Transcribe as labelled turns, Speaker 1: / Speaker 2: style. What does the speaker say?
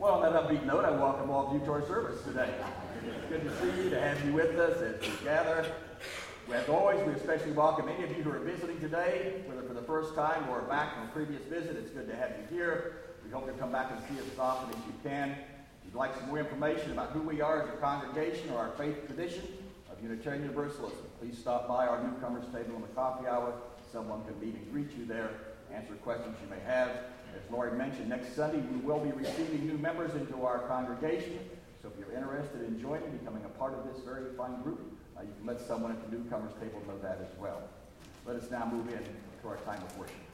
Speaker 1: Well, on that upbeat note, I welcome all of you to our service today. It's good to see you, to have you with us as we gather. As always, we especially welcome any of you who are visiting today, whether for the first time or back from a previous visit. It's good to have you here. We hope you'll come back and see us as often as you can. If you'd like some more information about who we are as a congregation or our faith tradition of Unitarian Universalism, please stop by our newcomers table in the coffee hour. Someone can meet and greet you there, answer questions you may have. As Lori mentioned, next Sunday we will be receiving new members into our congregation. So if you're interested in joining, becoming a part of this very fun group, you can let someone at the newcomers table know that as well. Let us now move in to our time of worship.